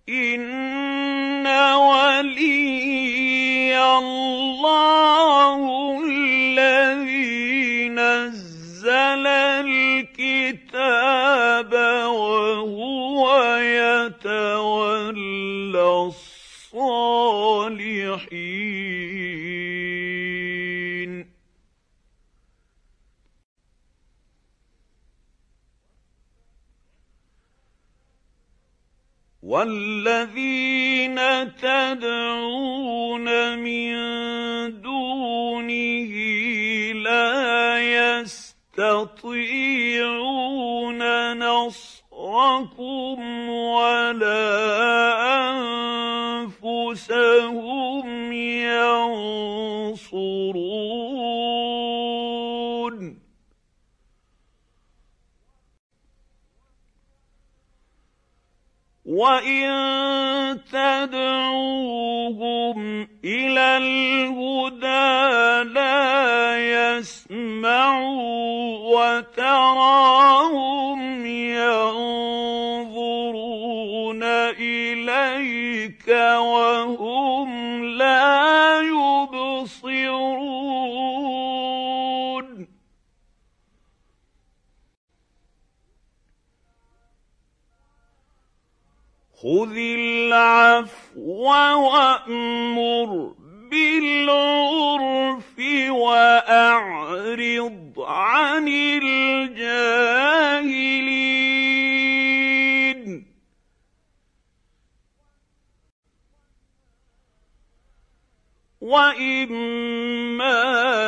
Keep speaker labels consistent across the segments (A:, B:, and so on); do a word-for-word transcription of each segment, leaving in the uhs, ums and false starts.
A: إِنَّ وَلِيَّ اللَّهُ الَّذِي نَزَّلَ الْكِتَابَ وَهُوَ يَتَوَلَّى الصَّالِحِينَ وَالَّذِينَ تَدْعُونَ مِن دُونِهِ لَا يَسْتَطِيعُونَ نَصْرَكُمْ وَلَا أَنفُسَهُمْ يَنصُرُونَ وَإِن تَدْعُوهُمْ إِلَى الْهُدَىٰ لَا يَسْمَعُوا وَتَرَاهُمْ يَنظُرُونَ إِلَيْكَ وَهُمْ لَا يُبْصِرُونَ خُذِ الْعَفْوَ وَأْمُرْ بِالْعُرْفِ وَأَعْرِضْ عَنِ الْجَاهِلِينَ وَإِمَّا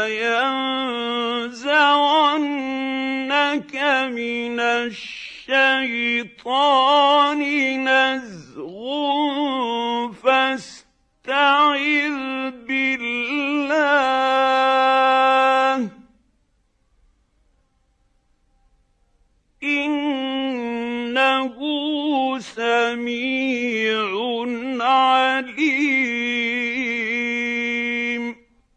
A: يَنزَغَنَّكَ مِنَ الشَّيْطَانِ نَزْغٌ فَاسْتَعِذْ بِاللَّهِ ۖ إِنَّهُ سَمِيعٌ عَلِيمٌ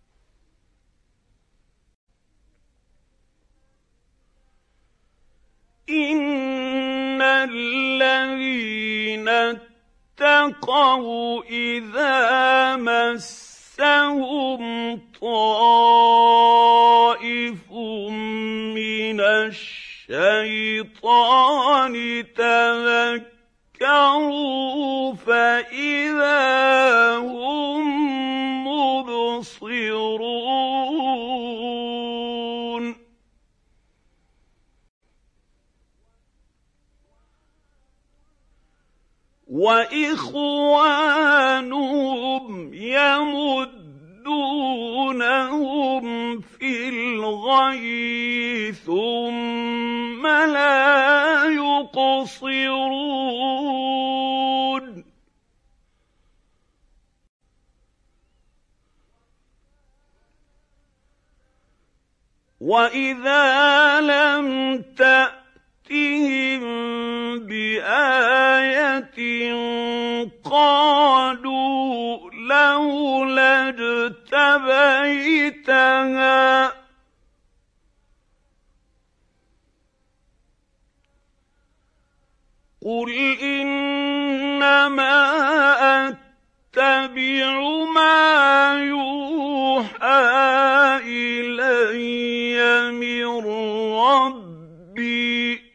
A: إِنَّ الَّذِينَ اتَّقَوْا إِذَا مَسَّهُمْ طَائِفٌ مِّنَ الشَّيْطَانِ تَذَكَّرُوا فَإِذَا هُم مُّبْصِرُونَ وَإِخْوَانُهُمْ يَمُدُّونَهُمْ فِي الْغَيِّ ثُمَّ لَا يُقْصِرُونَ وَإِذَا لَمْ تَأْتِهِم بِآيَةٍ قَالُوا لَوْلَا اجْتَبَيْتَهَا ۚ قُلْ إِنَّمَا أَتَّبِعُ مَا يُوحَىٰ إِلَيَّ مِن رَّبِّي ۚ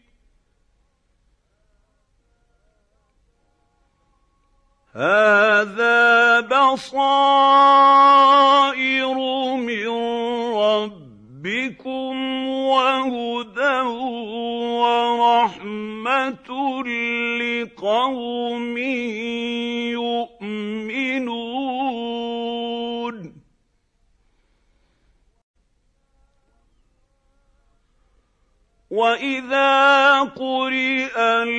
A: هَٰذَا بَصَائِرُ مِن رَّبِّكُمْ وَهُدًى وَرَحْمَةٌ لِّقَوْمٍ يُؤْمِنُونَ وَإِذَا قُرِئَ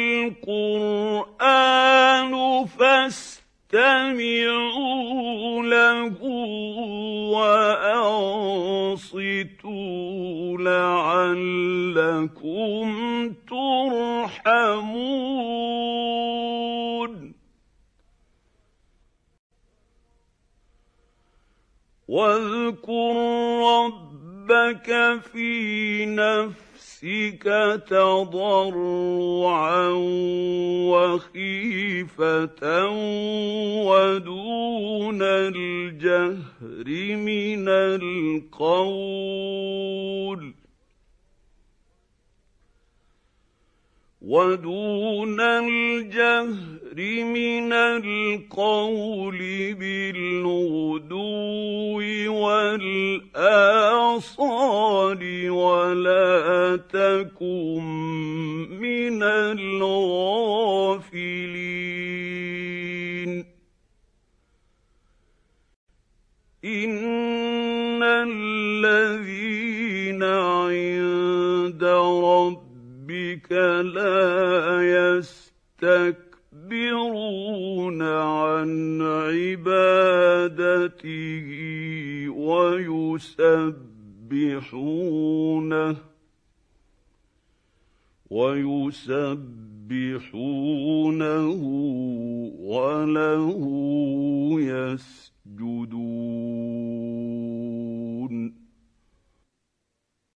A: الْقُرْآنُ فَاسْتَمِعُوا لَهُ وَأَنصِتُوا لَعَلَّكُمْ تُرْحَمُونَ وَاذْكُر رَّبَّكَ ربك في نفسك تضرعا وخيفة ودون الجهر من القول ودون الجهر من القول بالغدو والآصال ولا تكن من الغافلين إن الذين عند ربك لا يستكبرون عن عبادته ويسبحونه ويسبحونه وله يسبحون